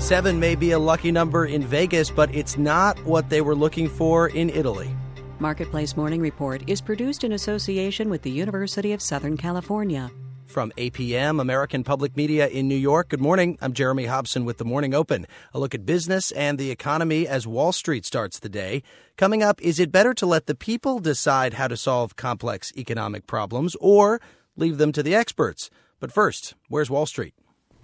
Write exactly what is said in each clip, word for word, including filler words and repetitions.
Seven may be a lucky number in Vegas, but it's not what they were looking for in Italy. Marketplace Morning Report is produced in association with the University of Southern California. From A P M, American Public Media in New York, good morning. I'm Jeremy Hobson with The Morning Open. A look at business and the economy as Wall Street starts the day. Coming up, is it better to let the people decide how to solve complex economic problems or leave them to the experts? But first, where's Wall Street?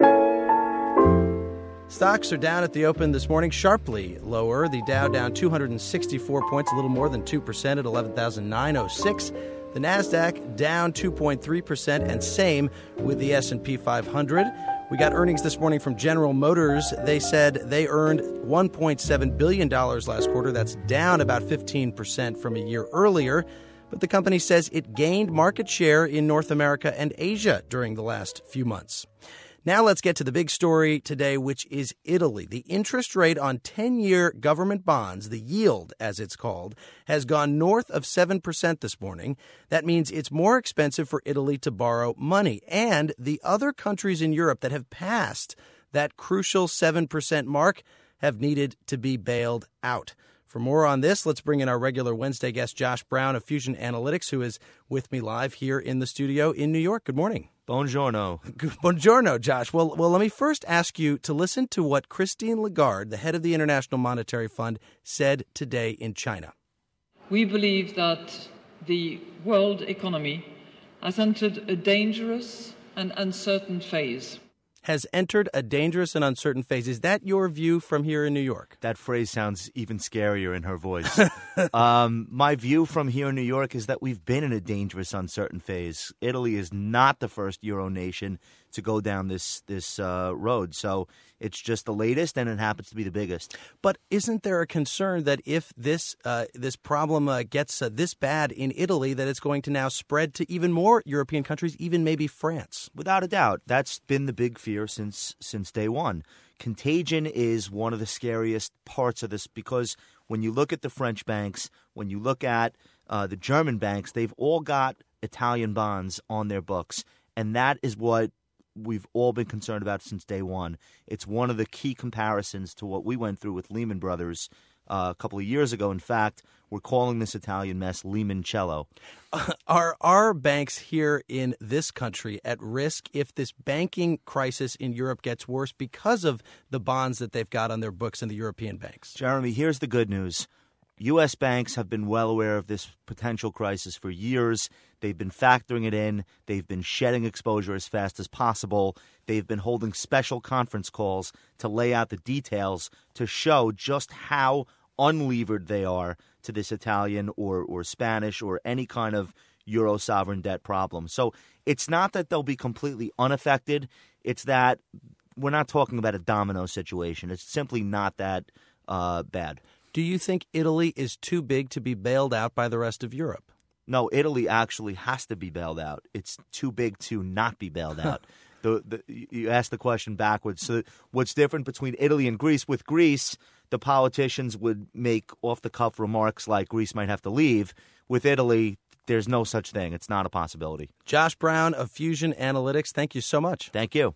Stocks are down at the open this morning, sharply lower. The Dow down two hundred sixty-four points, a little more than two percent at eleven thousand nine hundred six. The Nasdaq down two point three percent, and same with the S and P five hundred. We got earnings this morning from General Motors. They said they earned one point seven billion dollars last quarter. That's down about fifteen percent from a year earlier. But the company says it gained market share in North America and Asia during the last few months. Now let's get to the big story today, which is Italy. The interest rate on ten-year government bonds, the yield as it's called, has gone north of seven percent this morning. That means it's more expensive for Italy to borrow money. And the other countries in Europe that have passed that crucial seven percent mark have needed to be bailed out. For more on this, let's bring in our regular Wednesday guest, Josh Brown of Fusion Analytics, who is with me live here in the studio in New York. Good morning. Buongiorno. Buongiorno, Josh. Well, well, let me first ask you to listen to what Christine Lagarde, the head of the International Monetary Fund, said today in China. We believe that the world economy has entered a dangerous and uncertain phase. Has entered a dangerous and uncertain phase. Is that your view from here in New York? That phrase sounds even scarier in her voice. um, my view from here in New York is that we've been in a dangerous, uncertain phase. Italy is not the first Euro nation to go down this this uh, road. So it's just the latest, and it happens to be the biggest. But isn't there a concern that if this uh, this problem uh, gets uh, this bad in Italy, that it's going to now spread to even more European countries, even maybe France? Without a doubt. That's been the big fear since since day one. Contagion is one of the scariest parts of this because when you look at the French banks, when you look at uh, the German banks, they've all got Italian bonds on their books, and that is what we've all been concerned about since day one. It's one of the key comparisons to what we went through with Lehman Brothers uh, a couple of years ago. In fact, we're calling this Italian mess Lehmancello. Uh, are our banks here in this country at risk if this banking crisis in Europe gets worse because of the bonds that they've got on their books in the European banks? Jeremy, here's the good news. U S banks have been well aware of this potential crisis for years. They've been factoring it in. They've been shedding exposure as fast as possible. They've been holding special conference calls to lay out the details to show just how unlevered they are to this Italian or, or Spanish or any kind of Euro sovereign debt problem. So it's not that they'll be completely unaffected. It's that we're not talking about a domino situation. It's simply not that uh, bad. Do you think Italy is too big to be bailed out by the rest of Europe? No, Italy actually has to be bailed out. It's too big to not be bailed out. the, the, you asked the question backwards. So what's different between Italy and Greece? With Greece, the politicians would make off-the-cuff remarks like Greece might have to leave. With Italy, there's no such thing. It's not a possibility. Josh Brown of Fusion Analytics, thank you so much. Thank you.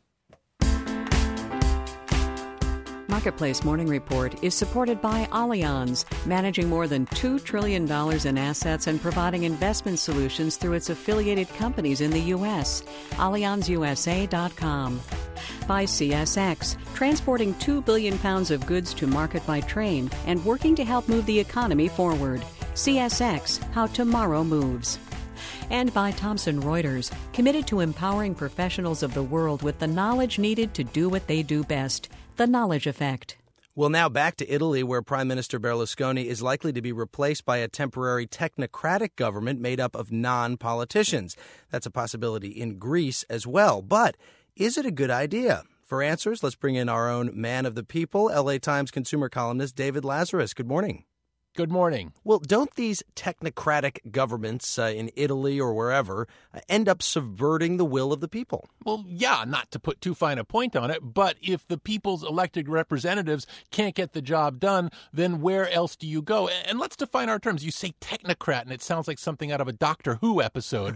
Marketplace Morning Report is supported by Allianz, managing more than two trillion dollars in assets and providing investment solutions through its affiliated companies in the U S Allianz U S A dot com. By C S X, transporting two billion pounds of goods to market by train and working to help move the economy forward. C S X, how tomorrow moves. And by Thomson Reuters, committed to empowering professionals of the world with the knowledge needed to do what they do best. The Knowledge Effect. Well, now back to Italy, where Prime Minister Berlusconi is likely to be replaced by a temporary technocratic government made up of non-politicians. That's a possibility in Greece as well. But is it a good idea? For answers, let's bring in our own man of the people, L A Times consumer columnist David Lazarus. Good morning. Good morning. Well, don't these technocratic governments uh, in Italy or wherever uh, end up subverting the will of the people? Well, yeah, not to put too fine a point on it, but if the people's elected representatives can't get the job done, then where else do you go? And let's define our terms. You say technocrat, and it sounds like something out of a Doctor Who episode.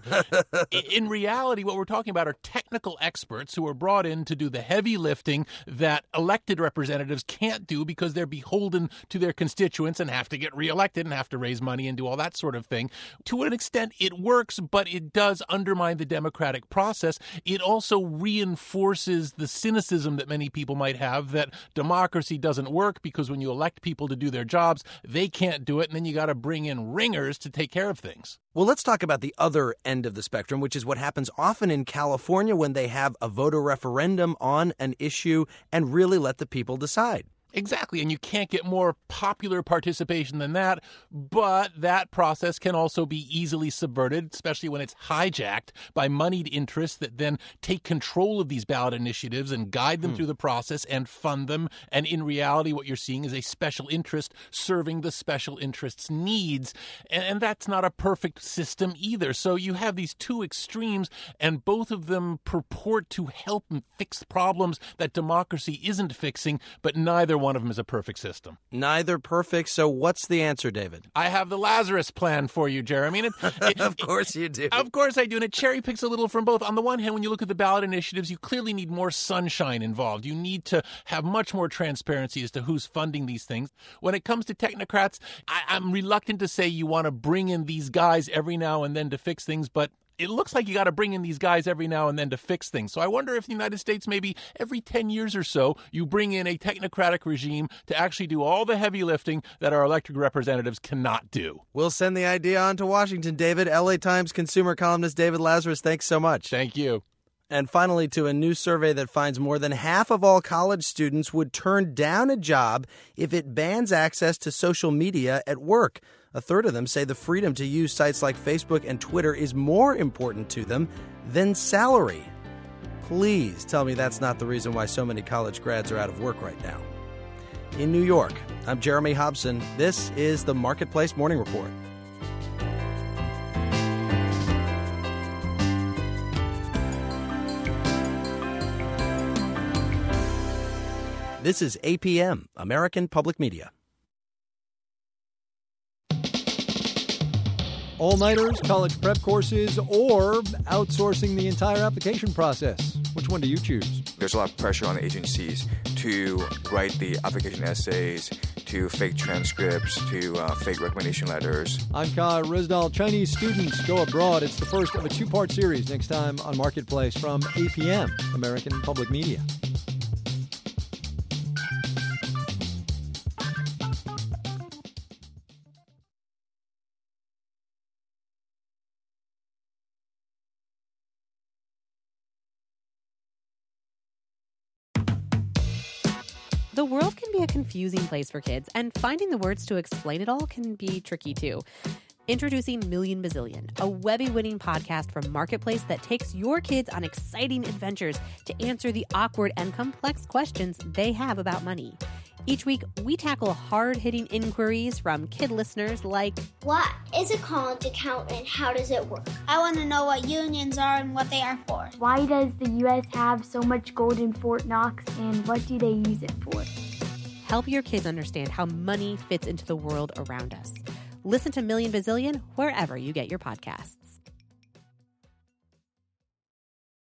In reality, what we're talking about are technical experts who are brought in to do the heavy lifting that elected representatives can't do because they're beholden to their constituents and have to get reelected and have to raise money and do all that sort of thing. To an extent, it works, but it does undermine the democratic process. It also reinforces the cynicism that many people might have that democracy doesn't work because when you elect people to do their jobs, they can't do it, and then you got to bring in ringers to take care of things. Well, let's talk about the other end of the spectrum, which is what happens often in California when they have a voter referendum on an issue and really let the people decide. Exactly, and you can't get more popular participation than that, but that process can also be easily subverted, especially when it's hijacked by moneyed interests that then take control of these ballot initiatives and guide them hmm. through the process and fund them. And in reality, what you're seeing is a special interest serving the special interest's needs, and that's not a perfect system either. So you have these two extremes, and both of them purport to help and fix problems that democracy isn't fixing, but neither one one of them is a perfect system. Neither perfect. So what's the answer, David? I have the Lazarus plan for you, Jeremy. It, it, of course you do. Of course I do. And it cherry picks a little from both. On the one hand, when you look at the ballot initiatives, you clearly need more sunshine involved. You need to have much more transparency as to who's funding these things. When it comes to technocrats, I, I'm reluctant to say you want to bring in these guys every now and then to fix things, but it looks like you got to bring in these guys every now and then to fix things. So I wonder if the United States, maybe every ten years or so, you bring in a technocratic regime to actually do all the heavy lifting that our elected representatives cannot do. We'll send the idea on to Washington, David. L A Times consumer columnist David Lazarus, thanks so much. Thank you. And finally, to a new survey that finds more than half of all college students would turn down a job if it bans access to social media at work. A third of them say the freedom to use sites like Facebook and Twitter is more important to them than salary. Please tell me that's not the reason why so many college grads are out of work right now. In New York, I'm Jeremy Hobson. This is the Marketplace Morning Report. This is A P M, American Public Media. All-nighters, college prep courses, or outsourcing the entire application process? Which one do you choose? There's a lot of pressure on the agencies to write the application essays, to fake transcripts, to uh, fake recommendation letters. I'm Kai Rizdal. Chinese students go abroad. It's the first of a two-part series next time on Marketplace from A P M, American Public Media. The world can be a confusing place for kids, and finding the words to explain it all can be tricky too. Introducing Million Bazillion, a Webby-winning podcast from Marketplace that takes your kids on exciting adventures to answer the awkward and complex questions they have about money. Each week, we tackle hard-hitting inquiries from kid listeners like, what is a college account and how does it work? I want to know what unions are and what they are for. Why does the U S have so much gold in Fort Knox and what do they use it for? Help your kids understand how money fits into the world around us. Listen to Million Bazillion wherever you get your podcasts.